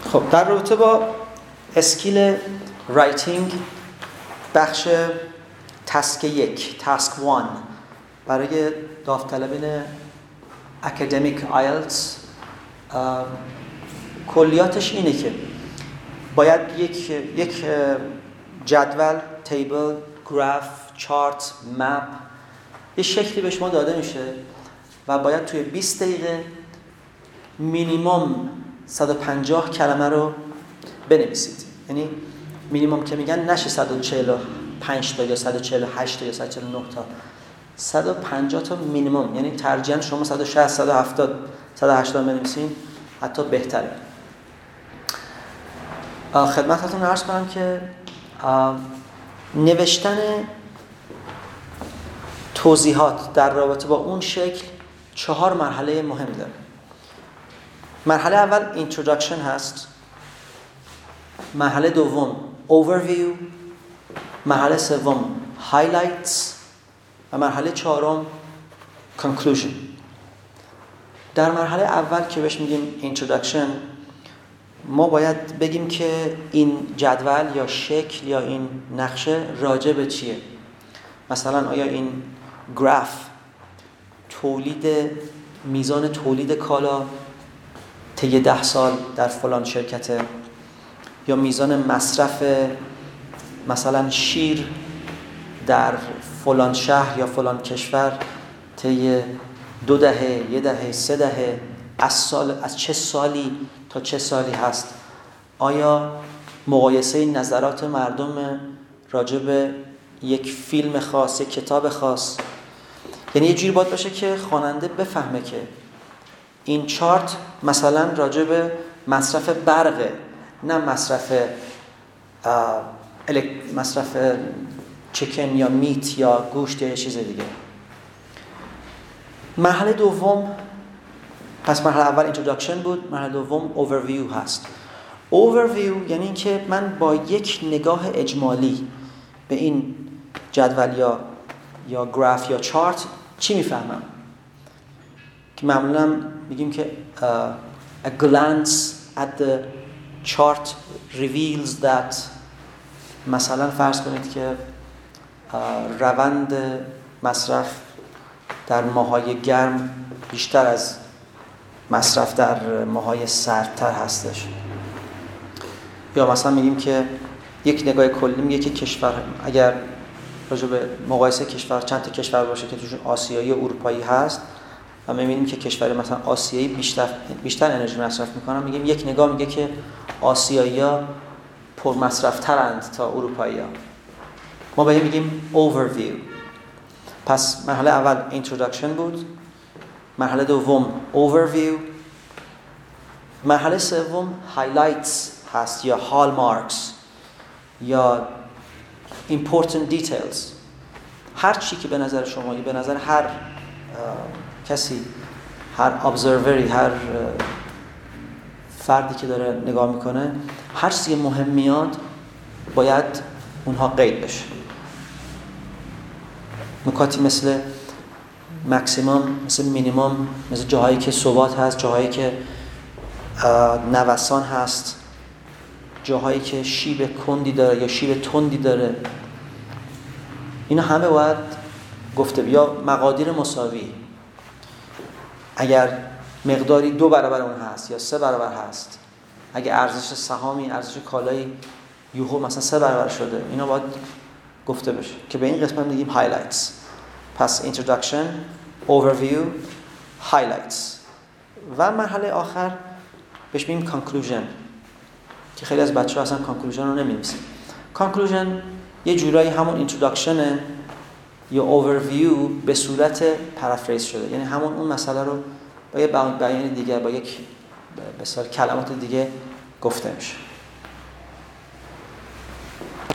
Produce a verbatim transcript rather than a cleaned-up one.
خب در رابطه با اسکیل رایتینگ بخش تاسک یک، تاسک وان برای داوطلبان اکادمیک آیلتس کلیاتش اینه که باید یک یک جدول، تیبل، گراف، چارت، مپ یه شکلی به شما داده میشه و باید توی بیست دقیقه مینیمم صد و پنجاه کلمه رو بنویسید. یعنی مینیمم که میگن نشه صد و چهل و پنج تا یا صد و چهل و هشت تا یا صد و چهل و نه تا، صد و پنجاه تا مینیمم. یعنی ترجیحاً شما صد و شصت، صد و هفتاد، صد و هشتاد بنویسین، حتی بهتره. خدمتتون عرض کنم که نوشتن توضیحات در رابطه با اون شکل چهار مرحله مهم داره. مرحله اول introduction هست، مرحله دوم overview، مرحله سوم highlights و مرحله چهارم conclusion. در مرحله اول که بهش میگیم introduction ما باید بگیم که این جدول یا شکل یا این نقشه راجع به چیه. مثلا آیا این گراف تولید میزان تولید کالا طی ده سال در فلان شرکته، یا میزان مصرف مثلا شیر در فلان شهر یا فلان کشور طی دو دهه، یه دهه، سه دهه، از سال از چه سالی تا چه سالی هست. آیا مقایسه نظرات مردم راجع به یک فیلم خاص، یک کتاب خاص. یعنی یه جوری باید باشه که خواننده بفهمه که این چارت مثلا راجع به مصرف برقه، نه مصرف مصرف چیکن یا میت یا گوشت یا چیز دیگه. مرحله دوم، پس مرحله اول introduction بود، مرحله دوم overview هست. overview یعنی اینکه من با یک نگاه اجمالی به این جدول یا یا گراف یا چارت چی میفهمم، که معمولا میگیم که uh, a glance at the chart reveals that مثلا فرض کنید که uh, روند مصرف در ماهای گرم بیشتر از مصرف در ماهای سردتر هستش. یا مثلا میگیم که یک نگاه کلی میگه که کشور اگر راجع به مقایسه کشور چند تا کشور باشه که توشون آسیایی و اروپایی هست و میبینیم که کشور مثلا آسیایی بیشتر بیشتر انرژی مصرف میکنن، میگیم یک نگاه میگه که آسیایی‌ها پر مصرف ترند تا اروپایی‌ها. ما بهش میگیم overview. پس مرحله اول introduction بود، مرحله دوم overview، مرحله سوم highlights هست یا hallmarks یا important details. هر چی که به نظر شما یا به نظر هر کسی، هر observeri، هر فردی که داره نگاه میکنه، هر چیزی مهم میاد باید اونها قید بشه. نکاتی مثل ماکسیمم، مثل مینیمم، مثل جاهایی که ثبات هست، جاهایی که نوسان هست، جاهایی که شیب کندی داره یا شیب تندی داره، اینا همه باید گفته بیا. مقادیر مساوی، اگر مقداری دو برابر اون هست یا سه برابر هست، اگه ارزش سهامی، ارزش کالایی یوهو مثلا سه برابر شده، اینا باید گفته بشه که به این قسمت میگیم highlights. پس introduction، overview، highlights و مرحله آخر بهش میگیم conclusion که خیلی از بچه‌ها اصلا conclusion رو نمی‌نویسن. conclusion یه جورایی همون introduction یا overview به صورت پرافریز شده، یعنی همون اون مسئله رو با یه بیان دیگه، با یک به اصطلاح کلمات دیگه گفته میشه.